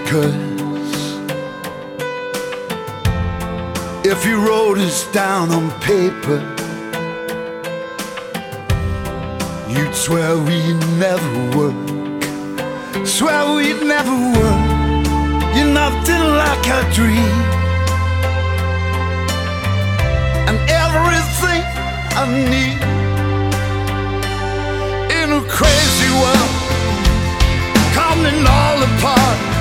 'cause if you wrote us down on paper, you'd swear we'd never work, swear we'd never work. You're nothing like a dream, and everything I need in a crazy world, coming all apart.